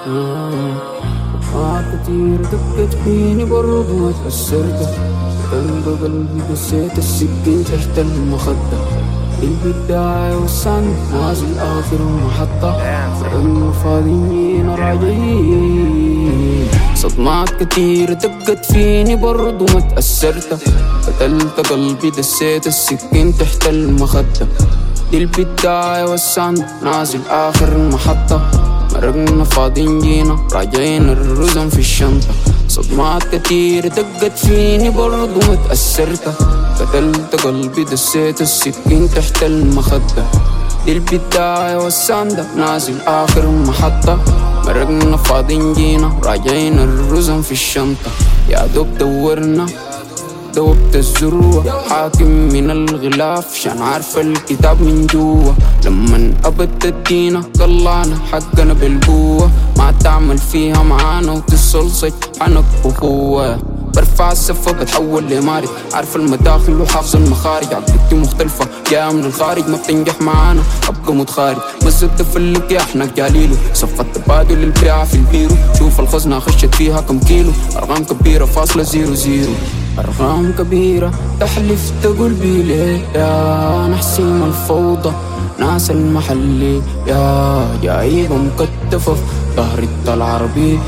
وقعات كتير دقت فيني برضو ما تأثرت. قلب قلبي دسيت السكين تحت المخدة. البداية والصند نازل آخر محطة. فرقنا فاضيين راجعين. صدمات كتير دقت فيني برضو ما تأثرت. قتلت قلبي دسيت السكين تحت المخدة. دي البداية والصند نازل آخر محطة. مرقنا فاضيين جينا راجعين الرزم في الشنطة. صدمات كتير دقت فيني برضو ما تأثرت. قتلت قلبي دسيت السكين تحت المخدة. دي البداية والساندة نازل آخر محطة. مرقنا فاضيين جينا راجعين الرزم في الشنطة. يا دوب دورنا دوبت الزروة. حاكم من الغلاف شان عارف الكتاب من جوا. لمن أبد الدينا طلعنا حقنا بالقوة. ما تعمل فيها معانا وتسلصج عنك أخوة. برفع السفة بتحول لمارد. عارف المداخل وحافظ المخارج. عقلتي مختلفة جاية من الخارج. ما بتنجح معانا أبقى متخارج. مزدت في اللقيا احنا جاليلو. صفة تبادل البيعة في البيرو. شوف الخزنة خشت فيها كم كيلو. أرقام كبيرة فاصلة 00. أرقام كبيرة تحلف تقول بيلي يا نحسين الفوضى. ناس المحلي يا جايبة مكتفة في ظهر العربي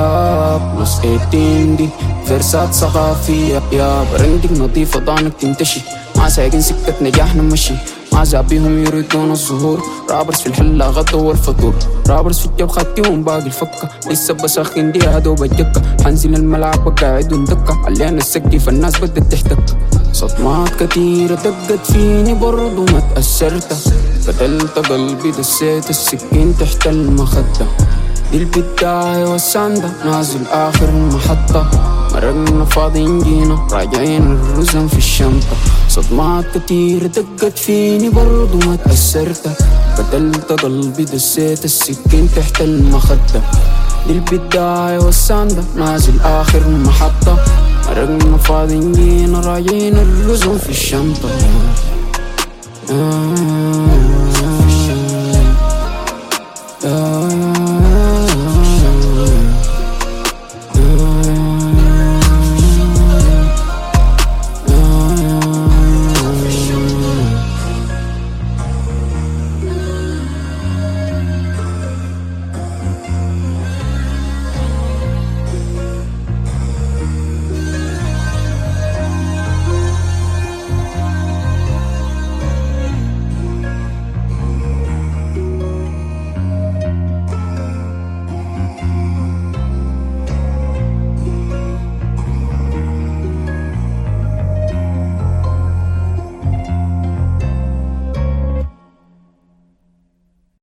يا بلس 18 دي فرسات ثقافية يا برندك نظيفة ضانك تنتشي. ما سايقين سكة نجاح نمشي. ما زابيهم يريدون الظهور. رابرز في الحلة غطوا والفطور. رابرز في الجو خاتيهم باقي الفكة. لسه بساخن دي هادو بجكة. حنزل الملعب وقاعدون دكة. علينا السقي فالناس بدت تحتك. صدمات كتيرة دقت فيني برضو ما تأثرت. قتلت قلبي دسيت السكين تحت المخدة. دي البداية والساندة نازل آخر محطة. مرقنا فاضيين جينا راجعين الرزم في الشنطة. صدمات كتير دقت فيني برضو ما تأثرت. قتلت قلبي دسيت السكين تحت المخدة. دي البداية والساندة نازل آخر محطة. مرقنا فاضيين جينا راجعين الرزم في الشنطة.